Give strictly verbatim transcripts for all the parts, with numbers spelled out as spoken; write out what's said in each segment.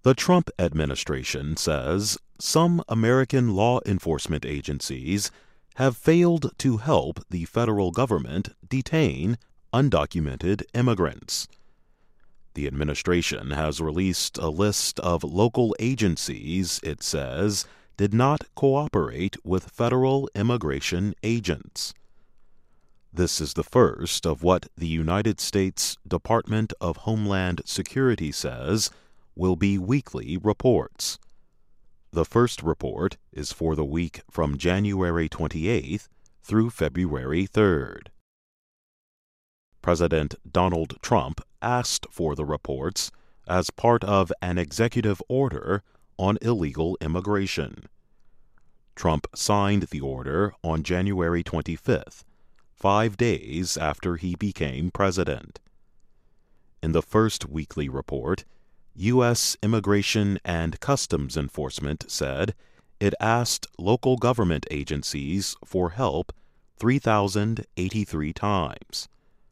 The Trump administration says some American law enforcement agencies have failed to help the federal government detain undocumented immigrants. The administration has released a list of local agencies it says did not cooperate with federal immigration agents. This is the first of what the United States Department of Homeland Security says will be weekly reports. The first report is for the week from January twenty-eighth through February third. President Donald Trump asked for the reports as part of an executive order on illegal immigration. Trump signed the order on January twenty-fifth, five days after he became president. In the first weekly report, U S Immigration and Customs Enforcement said it asked local government agencies for help three thousand eighty-three times.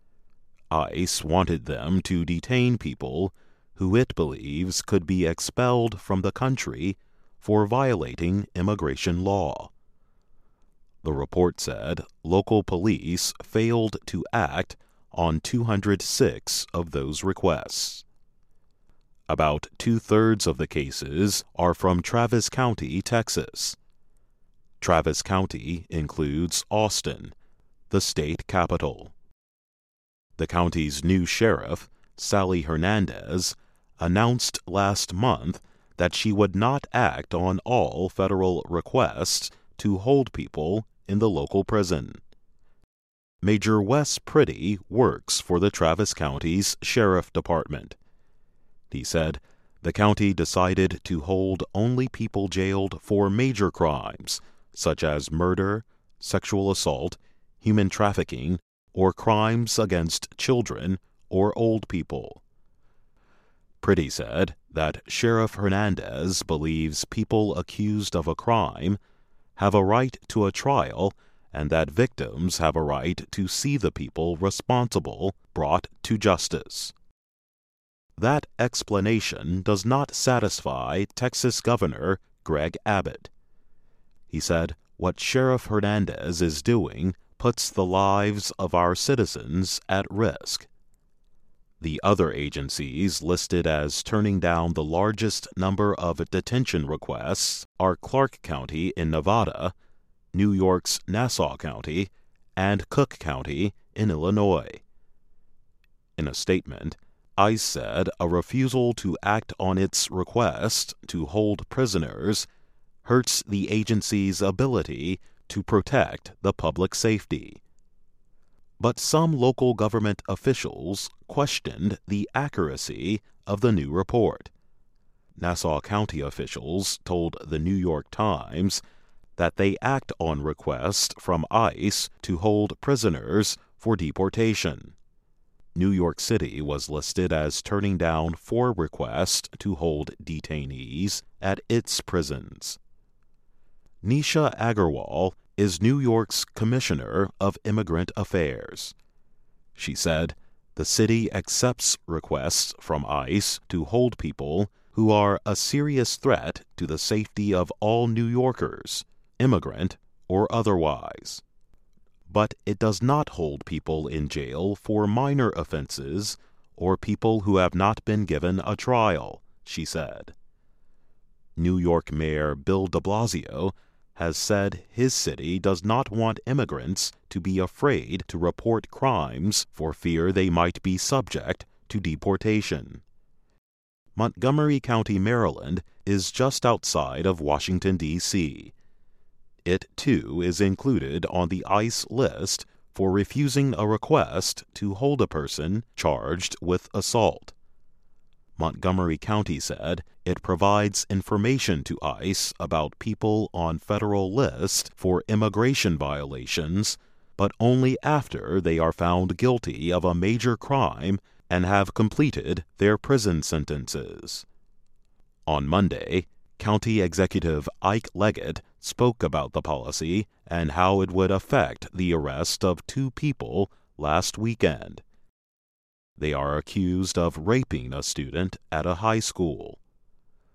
ICE wanted them to detain people who it believes could be expelled from the country for violating immigration law. The report said local police failed to act on two hundred six of those requests. About two-thirds of the cases are from Travis County, Texas. Travis County includes Austin, the state capital. The county's new sheriff, Sally Hernandez, announced last month that she would not act on all federal requests to hold people in the local prison. Major Wes Priddy works for the Travis County's Sheriff Department. He said the county decided to hold only people jailed for major crimes, such as murder, sexual assault, human trafficking, or crimes against children or old people. Priddy said that Sheriff Hernandez believes people accused of a crime have a right to a trial and that victims have a right to see the people responsible brought to justice. That explanation does not satisfy Texas Governor Greg Abbott. He said what Sheriff Hernandez is doing puts the lives of our citizens at risk. The other agencies listed as turning down the largest number of detention requests are Clark County in Nevada, New York's Nassau County, and Cook County in Illinois. In a statement, ICE said a refusal to act on its request to hold prisoners hurts the agency's ability to protect the public safety. But some local government officials questioned the accuracy of the new report. Nassau County officials told the New York Times that they act on requests from ICE to hold prisoners for deportation. New York City was listed as turning down four requests to hold detainees at its prisons. Nisha Agarwal is New York's Commissioner of Immigrant Affairs. She said the city accepts requests from ICE to hold people who are a serious threat to the safety of all New Yorkers, immigrant or otherwise. But it does not hold people in jail for minor offenses or people who have not been given a trial, she said. New York Mayor Bill de Blasio has said his city does not want immigrants to be afraid to report crimes for fear they might be subject to deportation. Montgomery County, Maryland, is just outside of Washington, D C It, too, is included on the ICE list for refusing a request to hold a person charged with assault. Montgomery County said it provides information to ICE about people on federal lists for immigration violations, but only after they are found guilty of a major crime and have completed their prison sentences. On Monday, County Executive Ike Leggett spoke about the policy and how it would affect the arrest of two people last weekend. They are accused of raping a student at a high school.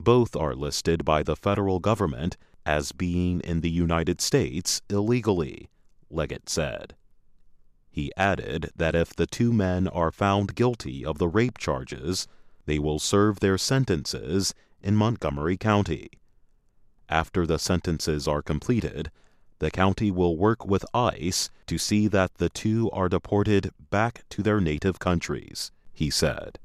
Both are listed by the federal government as being in the United States illegally, Leggett said. He added that if the two men are found guilty of the rape charges, they will serve their sentences in Montgomery County. After the sentences are completed, the county will work with ICE to see that the two are deported back to their native countries, he said.